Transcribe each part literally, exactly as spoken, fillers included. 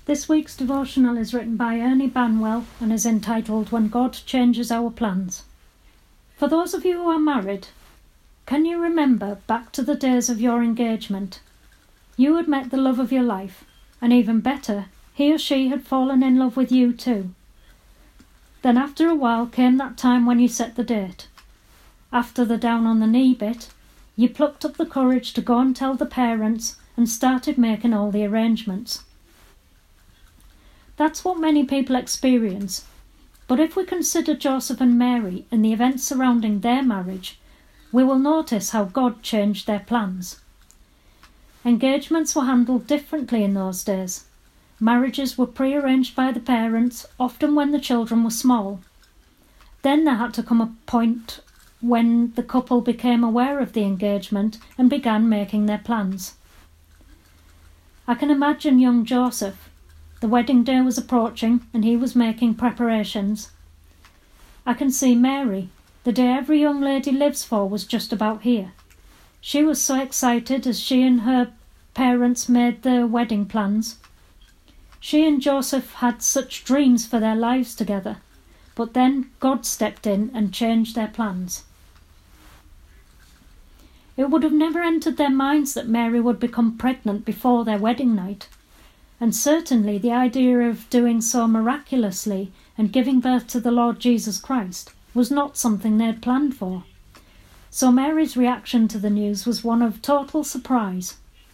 This week's devotional is written by Ernie Banwell and is entitled When God Changes Our Plans. For those of you who are married, can you remember back to the days of your engagement? You had met the love of your life, and even better, he or she had fallen in love with you too. Then after a while came that time when you set the date. After the down on the knee bit, you plucked up the courage to go and tell the parents and started making all the arrangements. That's what many people experience. But if we consider Joseph and Mary and the events surrounding their marriage, we will notice how God changed their plans. Engagements were handled differently in those days. Marriages were pre-arranged by the parents, often when the children were small. Then there had to come a point when the couple became aware of the engagement and began making their plans. I can imagine young Joseph. The wedding day was approaching and he was making preparations. I can see Mary. The day every young lady lives for was just about here. She was so excited as she and her parents made their wedding plans. She and Joseph had such dreams for their lives together, but then God stepped in and changed their plans. It would have never entered their minds that Mary would become pregnant before their wedding night. And certainly the idea of doing so miraculously and giving birth to the Lord Jesus Christ was not something they had planned for. So Mary's reaction to the news was one of total surprise.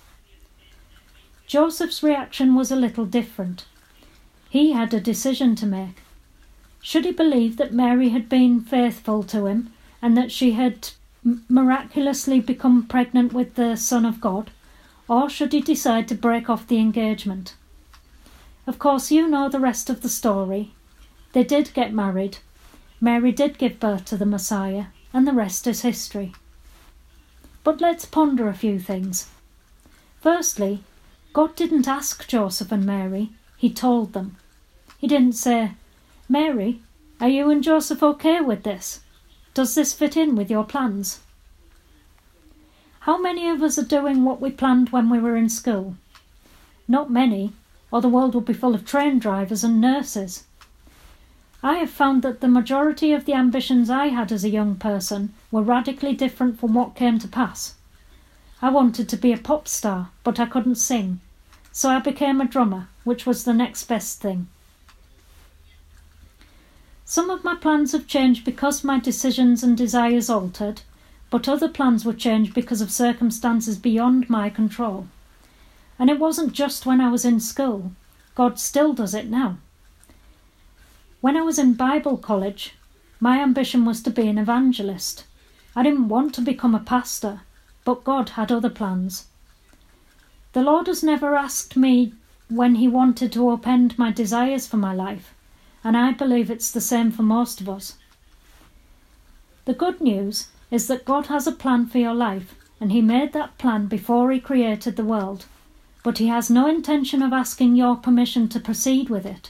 Joseph's reaction was a little different. He had a decision to make. Should he believe that Mary had been faithful to him and that she had miraculously become pregnant with the Son of God? Or should he decide to break off the engagement? Of course, you know the rest of the story. They did get married. Mary did give birth to the Messiah, and the rest is history. But let's ponder a few things. Firstly, God didn't ask Joseph and Mary, he told them. He didn't say, "Mary, are you and Joseph okay with this? Does this fit in with your plans?" How many of us are doing what we planned when we were in school? Not many, or the world would be full of train drivers and nurses. I have found that the majority of the ambitions I had as a young person were radically different from what came to pass. I wanted to be a pop star, but I couldn't sing, so I became a drummer, which was the next best thing. Some of my plans have changed because my decisions and desires altered, but other plans were changed because of circumstances beyond my control. And it wasn't just when I was in school. God still does it now. When I was in Bible college, my ambition was to be an evangelist. I didn't want to become a pastor, but God had other plans. The Lord has never asked me when he wanted to upend my desires for my life, and I believe it's the same for most of us. The good news is that God has a plan for your life, and he made that plan before he created the world, but he has no intention of asking your permission to proceed with it.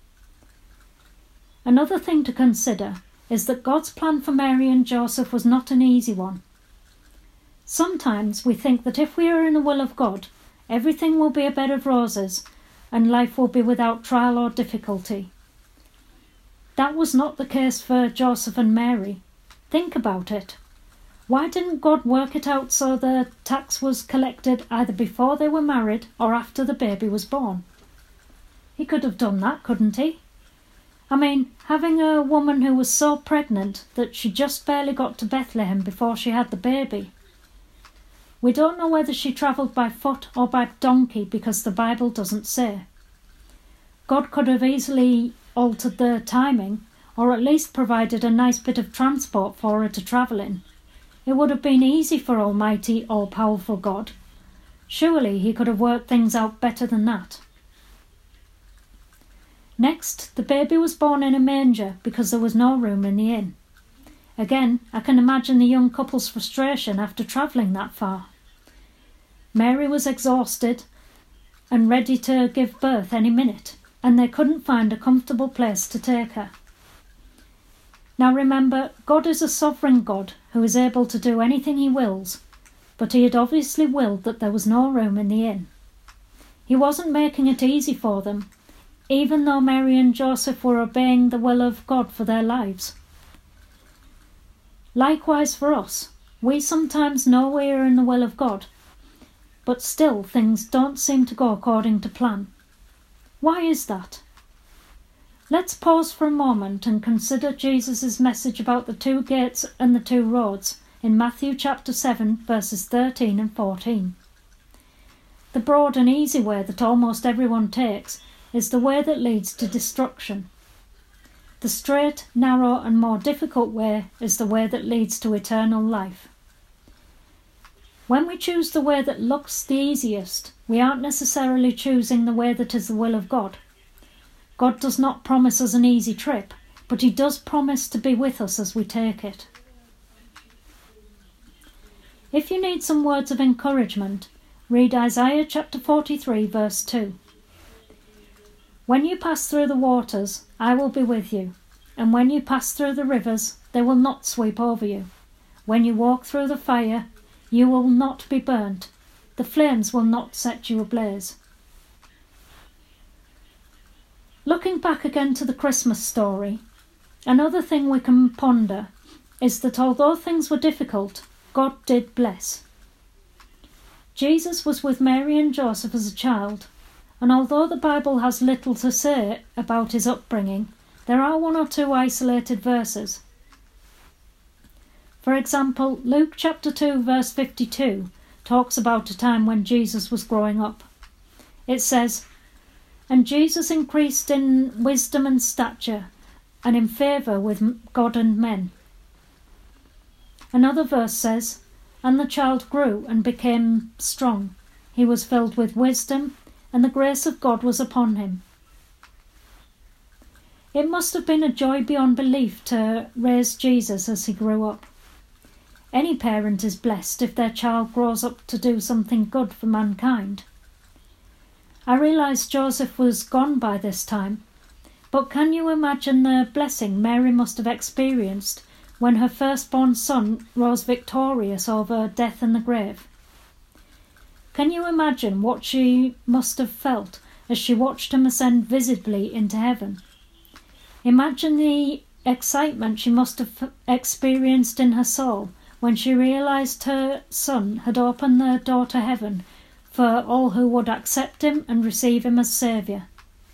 Another thing to consider is that God's plan for Mary and Joseph was not an easy one. Sometimes we think that if we are in the will of God, everything will be a bed of roses and life will be without trial or difficulty. That was not the case for Joseph and Mary. Think about it. Why didn't God work it out so the tax was collected either before they were married or after the baby was born? He could have done that, couldn't he? I mean, having a woman who was so pregnant that she just barely got to Bethlehem before she had the baby. We don't know whether she travelled by foot or by donkey because the Bible doesn't say. God could have easily altered the timing, or at least provided a nice bit of transport for her to travel in. It would have been easy for Almighty, all-powerful God. Surely he could have worked things out better than that. Next, the baby was born in a manger because there was no room in the inn. Again, I can imagine the young couple's frustration after travelling that far. Mary was exhausted and ready to give birth any minute, and they couldn't find a comfortable place to take her. Now remember, God is a sovereign God who is able to do anything he wills, but he had obviously willed that there was no room in the inn. He wasn't making it easy for them, even though Mary and Joseph were obeying the will of God for their lives. Likewise for us, we sometimes know we are in the will of God, but still things don't seem to go according to plan. Why is that? Let's pause for a moment and consider Jesus' message about the two gates and the two roads in Matthew chapter seven, verses thirteen and fourteen. The broad and easy way that almost everyone takes is the way that leads to destruction. The straight, narrow and more difficult way is the way that leads to eternal life. When we choose the way that looks the easiest, we aren't necessarily choosing the way that is the will of God. God does not promise us an easy trip, but he does promise to be with us as we take it. If you need some words of encouragement, read Isaiah chapter forty-three, verse two. When you pass through the waters, I will be with you, and when you pass through the rivers, they will not sweep over you. When you walk through the fire, you will not be burnt. The flames will not set you ablaze. Looking back again to the Christmas story, another thing we can ponder is that although things were difficult, God did bless. Jesus was with Mary and Joseph as a child, and although the Bible has little to say about his upbringing, there are one or two isolated verses. For example, Luke chapter two, verse fifty-two talks about a time when Jesus was growing up. It says, "And Jesus increased in wisdom and stature, and in favour with God and men." Another verse says, "And the child grew and became strong. He was filled with wisdom, and the grace of God was upon him." It must have been a joy beyond belief to raise Jesus as he grew up. Any parent is blessed if their child grows up to do something good for mankind. I realise Joseph was gone by this time, but can you imagine the blessing Mary must have experienced when her firstborn son rose victorious over death and the grave? Can you imagine what she must have felt as she watched him ascend visibly into heaven? Imagine the excitement she must have experienced in her soul when she realised her son had opened the door to heaven for all who would accept him and receive him as Saviour.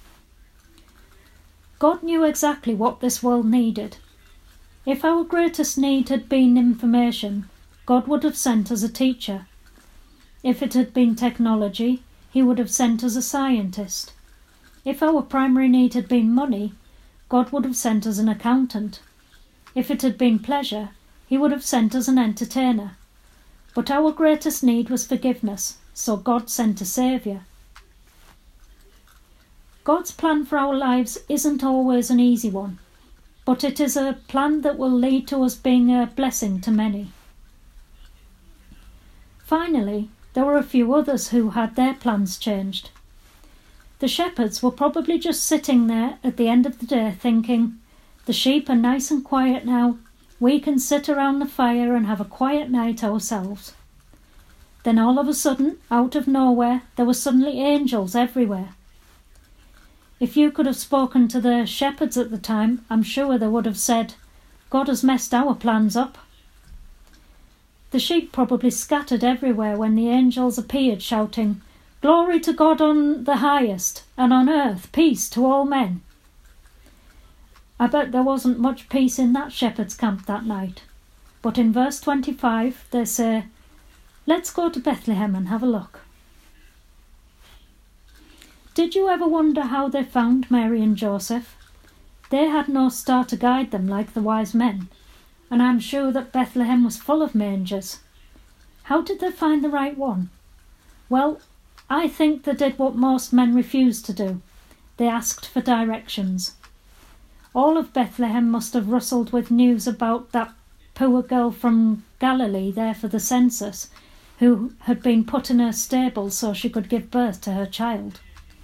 God knew exactly what this world needed. If our greatest need had been information, God would have sent us a teacher. If it had been technology, he would have sent us a scientist. If our primary need had been money, God would have sent us an accountant. If it had been pleasure, he would have sent us an entertainer. But our greatest need was forgiveness, so God sent a Saviour. God's plan for our lives isn't always an easy one, but it is a plan that will lead to us being a blessing to many. Finally, there were a few others who had their plans changed. The shepherds were probably just sitting there at the end of the day thinking, "The sheep are nice and quiet now. We can sit around the fire and have a quiet night ourselves." Then all of a sudden, out of nowhere, there were suddenly angels everywhere. If you could have spoken to the shepherds at the time, I'm sure they would have said, "God has messed our plans up." The sheep probably scattered everywhere when the angels appeared shouting, "Glory to God on the highest, and on earth peace to all men." I bet there wasn't much peace in that shepherd's camp that night. But in verse twenty-five they say, "Let's go to Bethlehem and have a look." Did you ever wonder how they found Mary and Joseph? They had no star to guide them like the wise men, and I'm sure that Bethlehem was full of mangers. How did they find the right one? Well, I think they did what most men refuse to do. They asked for directions. All of Bethlehem must have rustled with news about that poor girl from Galilee there for the census, who had been put in a stable so she could give birth to her child.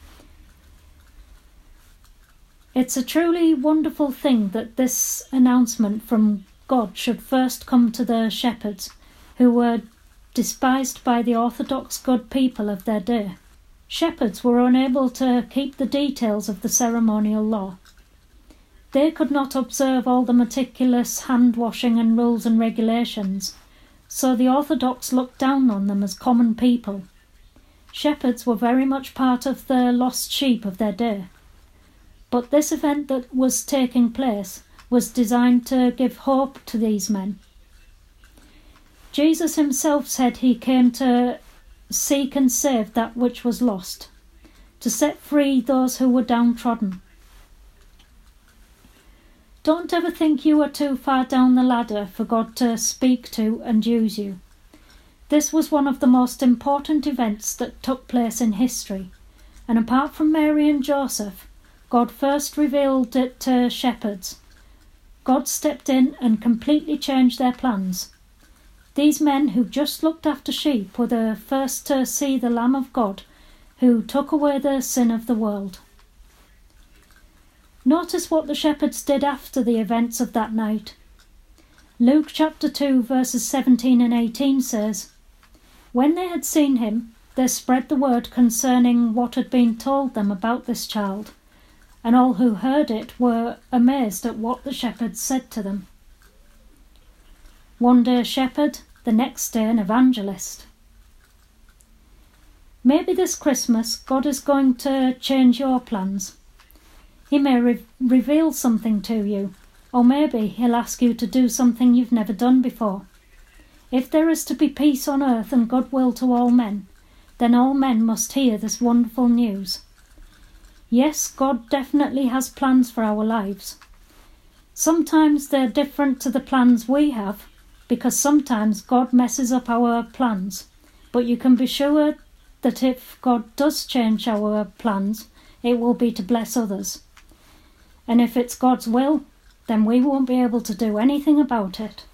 It's a truly wonderful thing that this announcement from God should first come to the shepherds, who were despised by the orthodox good people of their day. Shepherds were unable to keep the details of the ceremonial law. They could not observe all the meticulous hand-washing and rules and regulations, so the Orthodox looked down on them as common people. Shepherds were very much part of the lost sheep of their day. But this event that was taking place was designed to give hope to these men. Jesus himself said he came to seek and save that which was lost, to set free those who were downtrodden. Don't ever think you are too far down the ladder for God to speak to and use you. This was one of the most important events that took place in history, and apart from Mary and Joseph, God first revealed it to shepherds. God stepped in and completely changed their plans. These men who just looked after sheep were the first to see the Lamb of God who took away the sin of the world. Notice what the shepherds did after the events of that night. Luke chapter two verses seventeen and eighteen says, "When they had seen him, they spread the word concerning what had been told them about this child, and all who heard it were amazed at what the shepherds said to them." One day a shepherd, the next day an evangelist. Maybe this Christmas God is going to change your plans. He may re- reveal something to you, or maybe he'll ask you to do something you've never done before. If there is to be peace on earth and goodwill to all men, then all men must hear this wonderful news. Yes, God definitely has plans for our lives. Sometimes they're different to the plans we have, because sometimes God messes up our plans. But you can be sure that if God does change our plans, it will be to bless others. And if it's God's will, then we won't be able to do anything about it.